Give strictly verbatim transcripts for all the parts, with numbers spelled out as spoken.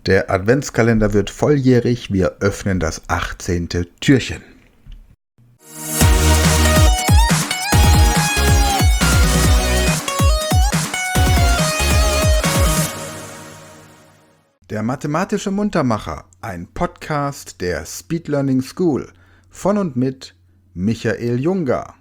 Der Adventskalender wird volljährig, wir öffnen das achtzehnte Türchen. Der mathematische Muntermacher, ein Podcast der Speed Learning School von und mit Michael Junger.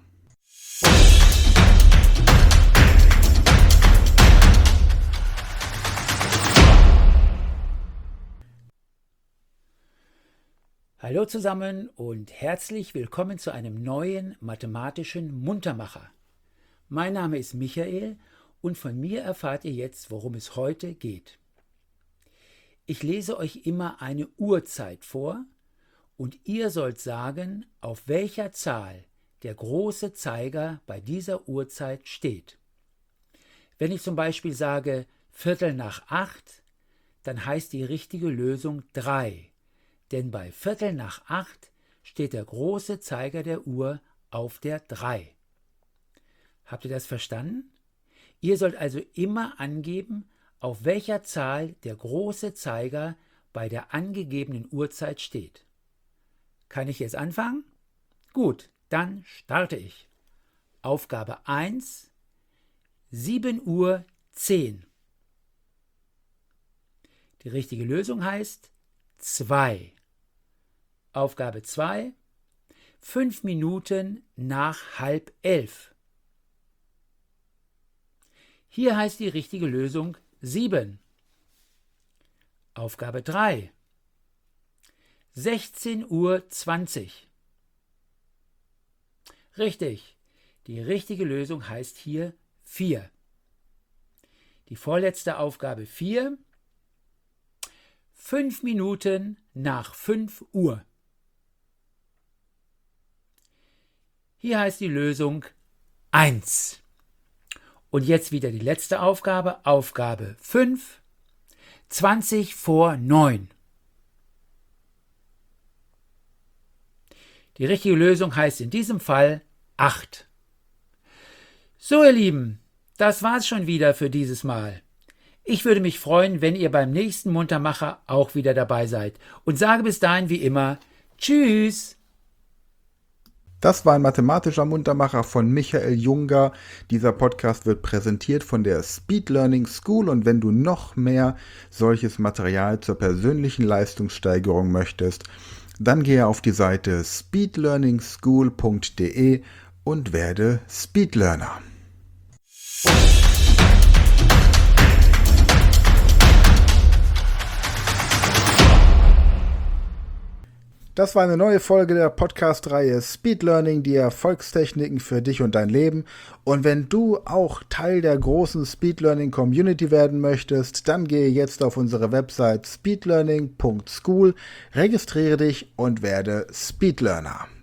Hallo zusammen und herzlich willkommen zu einem neuen mathematischen Muntermacher. Mein Name ist Michael und von mir erfahrt ihr jetzt, worum es heute geht. Ich lese euch immer eine Uhrzeit vor und ihr sollt sagen, auf welcher Zahl der große Zeiger bei dieser Uhrzeit steht. Wenn ich zum Beispiel sage Viertel nach acht, dann heißt die richtige Lösung drei. Denn bei Viertel nach acht steht der große Zeiger der Uhr auf der drei. Habt ihr das verstanden? Ihr sollt also immer angeben, auf welcher Zahl der große Zeiger bei der angegebenen Uhrzeit steht. Kann ich jetzt anfangen? Gut, dann starte ich. Aufgabe eins, sieben Uhr zehn. Die richtige Lösung heißt zwei. Aufgabe zwei, fünf Minuten nach halb elf. Hier heißt die richtige Lösung sieben. Aufgabe drei, sechzehn Uhr zwanzig. Richtig, die richtige Lösung heißt hier vier. Die vorletzte Aufgabe vier, fünf Minuten nach fünf Uhr. Hier heißt die Lösung eins. Und jetzt wieder die letzte Aufgabe, Aufgabe fünf, zwanzig vor neun. Die richtige Lösung heißt in diesem Fall acht. So ihr Lieben, das war's schon wieder für dieses Mal. Ich würde mich freuen, wenn ihr beim nächsten Muntermacher auch wieder dabei seid und sage bis dahin wie immer Tschüss! Das war ein mathematischer Muntermacher von Michael Junger. Dieser Podcast wird präsentiert von der Speed Learning School und wenn du noch mehr solches Material zur persönlichen Leistungssteigerung möchtest, dann gehe auf die Seite speed learning school punkt de und werde Speedlearner. Das war eine neue Folge der Podcast-Reihe Speed Learning, die Erfolgstechniken für dich und dein Leben. Und wenn du auch Teil der großen Speed Learning Community werden möchtest, dann gehe jetzt auf unsere Website speed learning punkt school, registriere dich und werde Speedlearner.